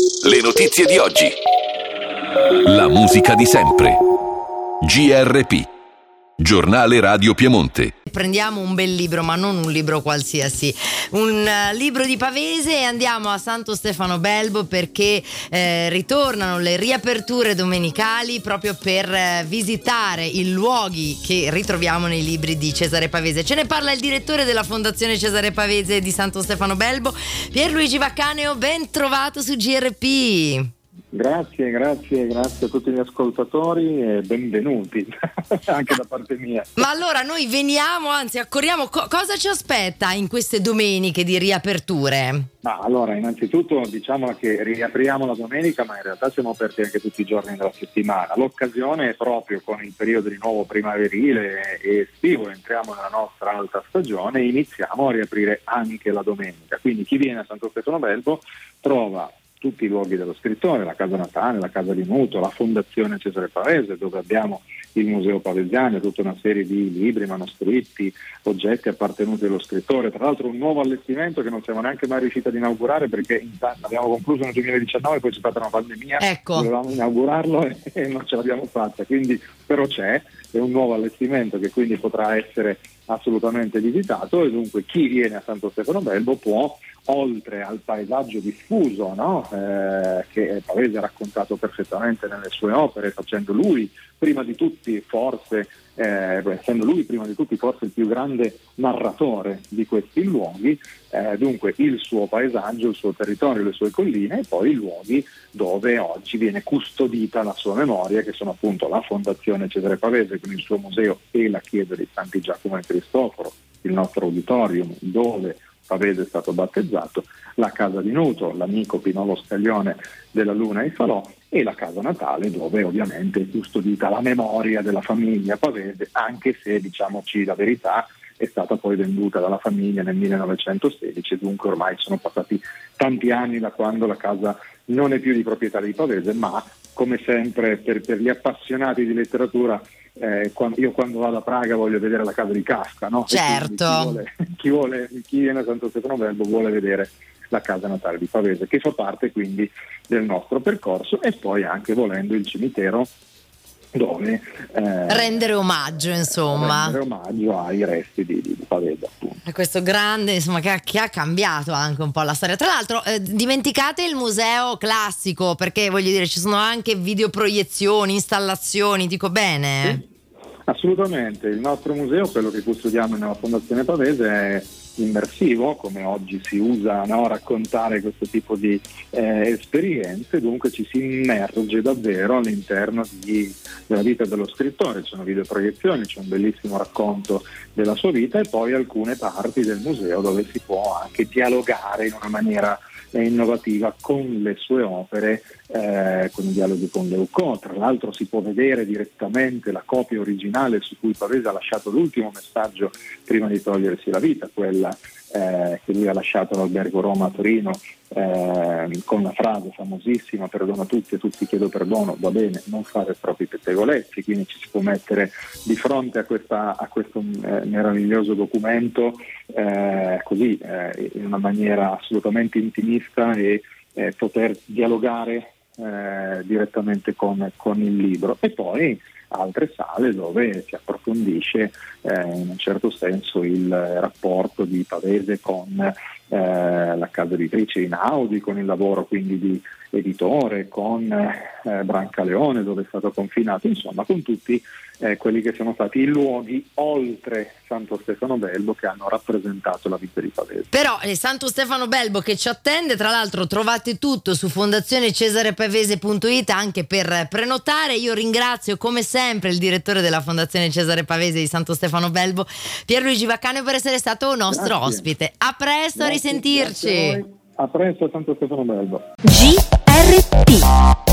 Le notizie di oggi. La musica di sempre. GRP. Giornale Radio Piemonte. Prendiamo un bel libro, ma non un libro qualsiasi, un libro di Pavese, e andiamo a Santo Stefano Belbo perché ritornano le riaperture domenicali proprio per visitare i luoghi che ritroviamo nei libri di Cesare Pavese. Ce ne parla il direttore della Fondazione Cesare Pavese di Santo Stefano Belbo, Pierluigi Vaccaneo. Ben trovato su GRP. Grazie a tutti gli ascoltatori e benvenuti anche da parte mia. Ma allora noi veniamo, anzi accorriamo, cosa ci aspetta in queste domeniche di riaperture? Ma allora, innanzitutto diciamo che riapriamo la domenica, ma in realtà siamo aperti anche tutti i giorni della settimana. L'occasione è proprio con il periodo di nuovo primaverile e estivo, entriamo nella nostra alta stagione e iniziamo a riaprire anche la domenica. Quindi chi viene a Santo Stefano Belbo trova tutti i luoghi dello scrittore, la casa natale, la casa di Nuto, la Fondazione Cesare Pavese, dove abbiamo il Museo Pavesiano, tutta una serie di libri, manoscritti, oggetti appartenuti allo scrittore. Tra l'altro un nuovo allestimento che non siamo neanche mai riusciti ad inaugurare perché abbiamo concluso nel 2019, poi c'è stata una pandemia, Dovevamo inaugurarlo e non ce l'abbiamo fatta, quindi però è un nuovo allestimento che quindi potrà essere assolutamente visitato, e dunque chi viene a Santo Stefano Belbo può, oltre al paesaggio diffuso, che Pavese ha raccontato perfettamente nelle sue opere, facendo lui prima di tutti forse il più grande narratore di questi luoghi, dunque il suo paesaggio, il suo territorio, le sue colline, e poi i luoghi dove oggi viene custodita la sua memoria, che sono appunto la Fondazione Cesare Pavese con il suo museo e la chiesa di Santi Giacomo e Cristoforo, il nostro auditorium dove Pavese è stato battezzato, la casa di Nuto, l'amico Pinolo Scaglione della Luna e Falò, e la casa natale dove ovviamente è custodita la memoria della famiglia Pavese, anche se, diciamoci la verità, è stata poi venduta dalla famiglia nel 1916, dunque ormai sono passati tanti anni da quando la casa non è più di proprietà di Pavese, ma come sempre per gli appassionati di letteratura, io quando vado a Praga voglio vedere la casa di Kafka, no? Certo. Chi viene a Santo Stefano Belbo vuole vedere la casa natale di Pavese, che fa parte quindi del nostro percorso, e poi anche, volendo, il cimitero dove rendere omaggio ai resti di Pavese, appunto. E questo grande, insomma, che ha cambiato anche un po' la storia. Tra l'altro dimenticate il museo classico, perché voglio dire ci sono anche videoproiezioni, installazioni, dico bene? Sì, assolutamente. Il nostro museo, quello che custodiamo nella Fondazione Pavese, è immersivo, come oggi si usa raccontare questo tipo di esperienze, dunque ci si immerge davvero all'interno della vita dello scrittore. Ci sono videoproiezioni, c'è un bellissimo racconto della sua vita, e poi alcune parti del museo dove si può anche dialogare in una maniera innovativa con le sue opere, con i dialoghi con Leucot. Tra l'altro si può vedere direttamente la copia originale su cui Pavese ha lasciato l'ultimo messaggio prima di togliersi la vita, quella che lui ha lasciato all'Albergo Roma a Torino, con la frase famosissima: perdono a tutti e tutti chiedo perdono, va bene, non fare troppi pettegolezzi. Quindi ci si può mettere di fronte a questo meraviglioso documento in una maniera assolutamente intimista, e poter dialogare direttamente con il libro. E poi altre sale dove si approfondisce in un certo senso il rapporto di Pavese con la casa editrice Inaudi, con il lavoro quindi di editore, con Brancaleone dove è stato confinato, insomma con tutti quelli che sono stati i luoghi oltre Santo Stefano Belbo che hanno rappresentato la vita di Pavese. Però Santo Stefano Belbo che ci attende, tra l'altro trovate tutto su fondazionecesarepavese.it anche per prenotare. Io ringrazio come sempre il direttore della Fondazione Cesare Pavese di Santo Stefano Belbo, Pierluigi Vaccaneo, per essere stato nostro ospite. A presto, a risentirci. A presto a Santo Stefano Belbo. GRP